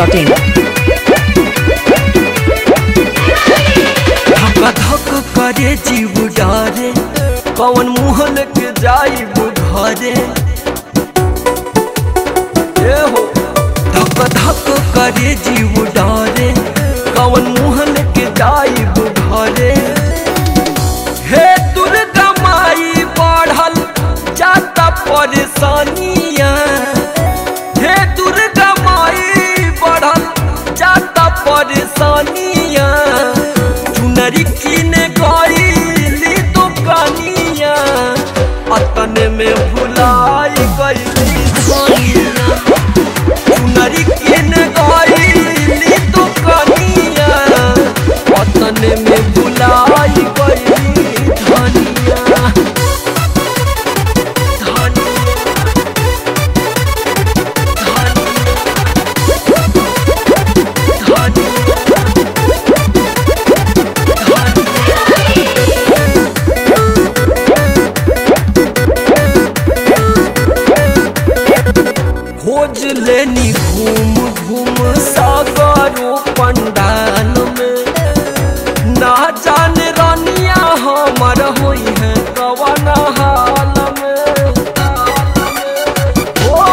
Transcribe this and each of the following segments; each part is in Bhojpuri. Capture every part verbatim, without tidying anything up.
Dot in. धक धक करे जीव डारे कौन मुँह लेके जाइब घरे। ए हो धक धक करे जीव डारे कौन मुँह लेके जाइब घरे। हे दुर्गा माई बढ़ल जाता परेशानिया। हे दुर्गा माई बढ़ल जाता परेशानिया। चुनरी किने गईली दुकानिया अतने में भुलाई गईली धनिया। चुनरी किने गईली दुकानिया अतने में भुलाई गईली धनिया। खोज लेनी घूम घूम सागरों पंडाल में। ना जान रानिया हमर होई है कवन हाल में। ओ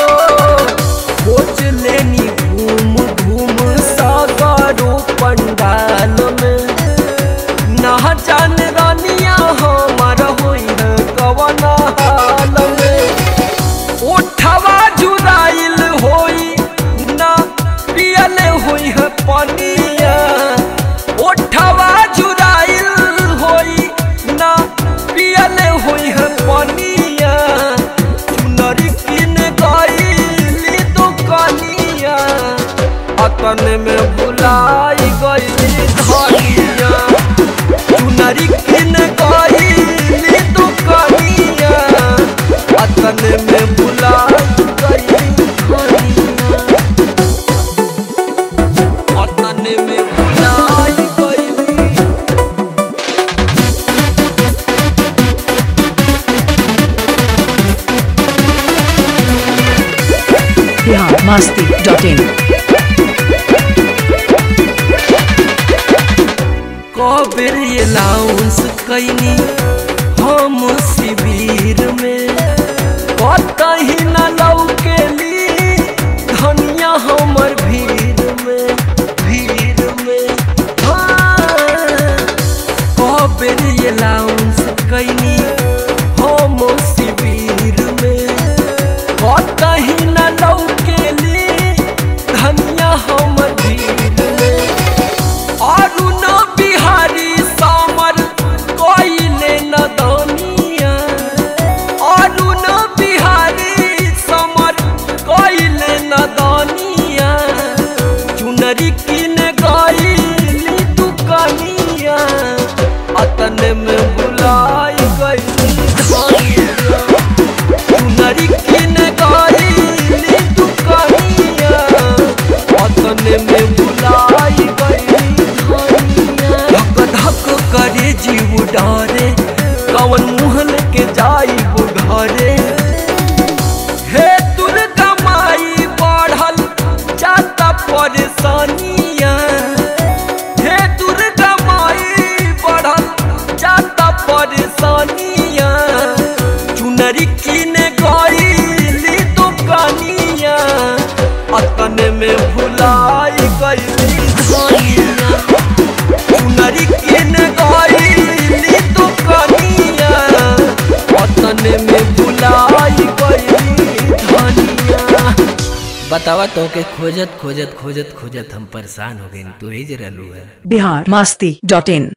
खोज लेनी घूम घूम सागरों पंडाल में। ना जान रानिया हमर होई है कवन हाल में। उठवा जुराइल होई ना पियल होई है पनिया। उठवा जुराइल होई ना पियल होई है पनिया। चुनरी किन गईली दुकानिया अतने में भुलाई गईली धनिया। चुनरी किन गईली दुकानिया अतने में भुलाई बिहार मस्ती डॉट इन। कबीर ये लाउंस कैनी हम शिविर में। कतही न लौकेली धनिया हमर भीड़ में भीड़ में। हाँ कबीर ये लाउंस कैनी हम शिविर में। कतही न लौकेली धनिया हमर भीड़ में। अरुण बिहारी सामर कोइले न दनिया। अरुण बिहारी समर कोइले न दनिया। चुनरी किन गईली दुकानिया अतने में भुलाई गईली धनिया। चुनरी किन गईली दुकानिया अतने में भुलाई गईली धनिया। धक धक करे जीव डारे कौन मुँह लेके जाइब घरे। हे दुर्गा माई बढ़ल जाता परेशानिया। हे दुर्गा माई बढ़ल जाता परेशानिया। चुनरी किने गईली दुकानिया अतने में भुलाई गईली धनिया। चुनरी किने गईली दुकानिया अतने में भुलाई गईली धनिया। बतावा तो के खोजत खोजत खोजत खोजत हम परेशान हो गए। तू ही जरा लू है। बिहार मस्ती डॉट इन।